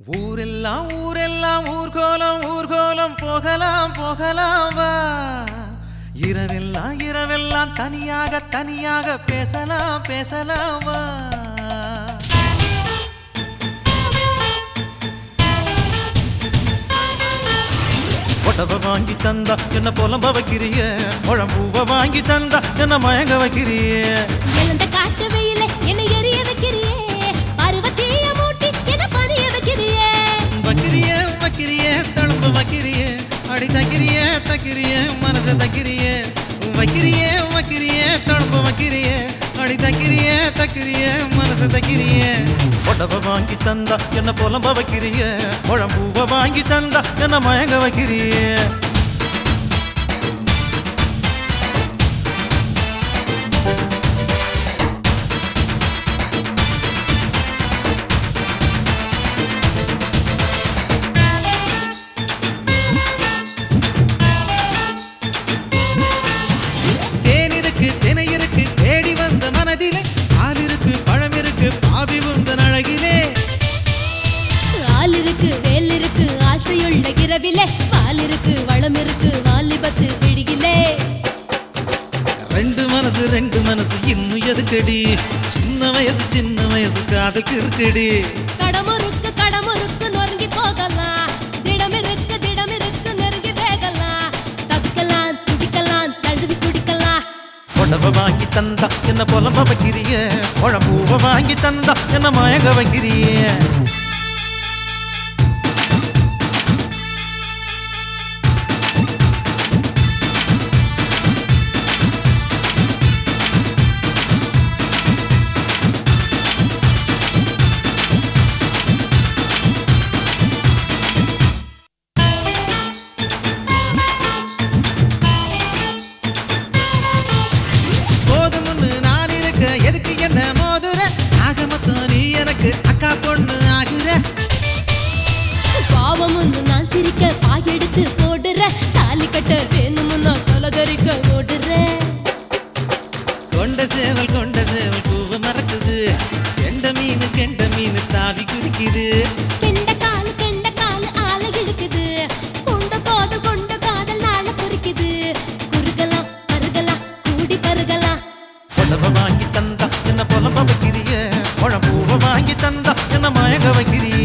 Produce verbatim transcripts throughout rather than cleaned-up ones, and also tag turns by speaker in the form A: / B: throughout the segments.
A: ஊரெல்லாம் ஊரெல்லாம் ஊர்கோலம் ஊர்கோலம் போகலாம் போகலாம் வா. இரவெல்லாம் இரவெல்லாம் தனியாக தனியாக பேசலாம் பேசலாம் வா. ஒட்டவை வாங்கி தந்தா என்ன புலம்ப வைக்கிறிய, குழம்பூவை வாங்கி தந்தா என்ன மயங்க வைக்கிறிய.
B: எழுந்த காட்டு வெயில என்னை எரிய வைக்கிறியே, பருவத்தீய மூட்டி என்ன பறிய வைக்கிறியே.
A: வைக்கிறிய வைக்கிறிய தழும்பு வைக்கிறிய, அடி தக்கிறிய தக்கிறிய மனச தக்கிறிய. வைக்கிறிய வைக்கிறிய தழும்பு வைக்கிறிய, அடி தக்கிறிய தக்கிறிய மனச தக்கிறிய. ஒட்டவை வாங்கி தந்தா என்ன புலம்ப வைக்கிறிய, குழம்பூவை வாங்கி தந்தா என்ன மயங்க வைக்கிறிய.
B: ஆசையுள்ள இரவிலே பால் இருக்கு வளம் இருக்கு வாலிபத்து விழியிலே.
A: ரெண்டு மனசு ரெண்டு மனசு இன்னும் எதுக்கடி, சின்ன வயசு சின்ன வயசு காதுக்கு இருக்குடி.
B: கடமுறுக்கு கடமுறுக்கு நொறுங்கி போகலாம், திடம் இருக்கு திடம் இருக்கு நெருங்கி வேகலாம். தப்பிக்கலாம் துடிக்கலாம் தழுவி குடிக்கலாம்.
A: உடவை வாங்கி தந்தா என்ன புலம்ப வைக்கிறிய, குழம்பூவை வாங்கி தந்தா என்ன மயங்க வைக்கிறிய. எதுக்கு என்ன மோதுற, ஆக மொத்தம் நீ எனக்கு அக்கா பொண்ணு ஆகுற.
B: பாவம் ஒன்று நான் சிரிக்க பாயெடுத்து போடுற, தாலி கட்ட வேணுமுன்னா கொலகரிக்க ஓடுற.
A: கொண்ட சேவல் கொண்ட சேவல் பூவ மறக்குது, கெண்ட மீன் கெண்ட மீன் தாவி குதிக்குது.
B: கெண்ட காலு கெண்ட காலு ஆள இழுக்குது, கொண்ட காதல் கொண்ட காதல் நாள குறிக்குது. குறுகலாம் பருகலாம் கூடி பருகலாம்.
A: உடவை வாங்கி தந்தா என்ன புலம்ப வைக்கிறிய, குழம்பூவை வாங்கி தந்தா என்ன மயங்க வைக்கிறிய.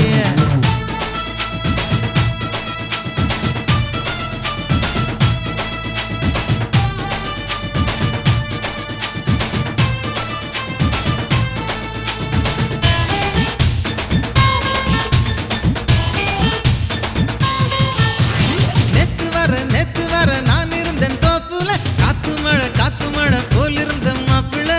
A: நேத்து வர நேத்து வர நான் இருந்தேன் தோப்புல, காத்து மழை காத்து மழை போல் இருந்த மாப்பிள்ள.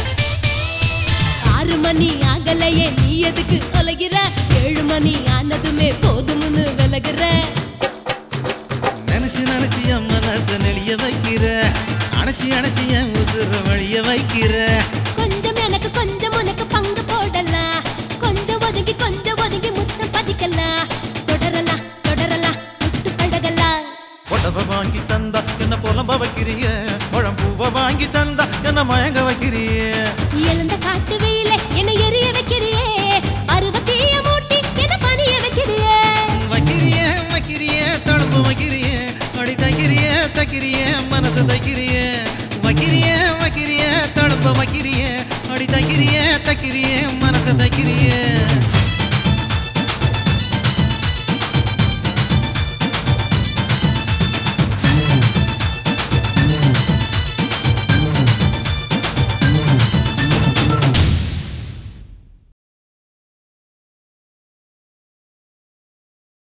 B: ஆறு மணி ஆகலையே நீ எதுக்கு ஒலகிற, ஏழு மணி ஆனதுமே போதும்னு விலகுற.
A: நினைச்சு நினைச்சு என் மனச நெளிய வைக்கிற, அணைச்சி அணைச்சி என் உசுர வழிய வைக்கிற.
B: கொஞ்சம் எனக்கு கொஞ்சம் உனக்கு பங்கு போடலாம், கொஞ்சம் ஒதுங்கி கொஞ்சம் ஒதுங்கி முத்தம் பதிக்கலாம். தொடரலாம் தொடரலாம் விட்டு பழகலாம்.
A: உடவை வாங்கி தந்தா என்ன புலம்ப வைக்கிறிய, குழம்பூவை வாங்கி தந்தா என்ன மயங்க வைக்கிறிய.